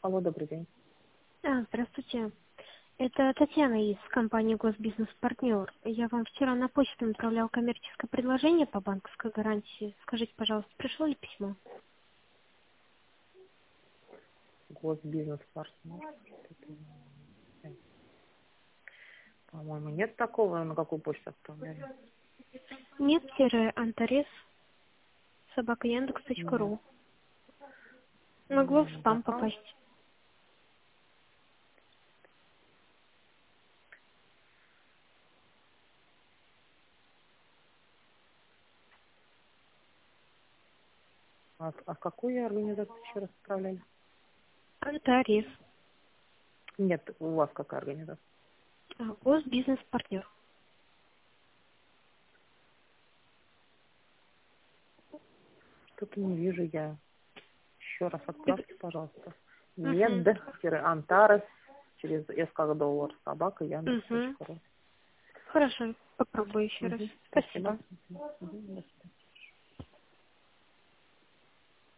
Алло, добрый день. Здравствуйте. Это Татьяна из компании «Госбизнес-партнер». Я вам вчера на почту направлял коммерческое предложение по банковской гарантии. Скажите, пожалуйста, пришло ли письмо? Госбизнес-партнер. По-моему, нет такого, на какую почту отправляли? Нет-антарес Нет. @yandex.ru. Могло в спам Пока. попасть. А какую организацию еще раз отправляли? Антарес. Нет, у вас какая организация? Госбизнес-партнер. Что-то не вижу я. Еще раз отправьте, пожалуйста. Угу. Мед-антарес через S как доллар, собака, Угу. Яндекс.ру. Хорошо, попробую еще раз. Спасибо. Спасибо. До свидания.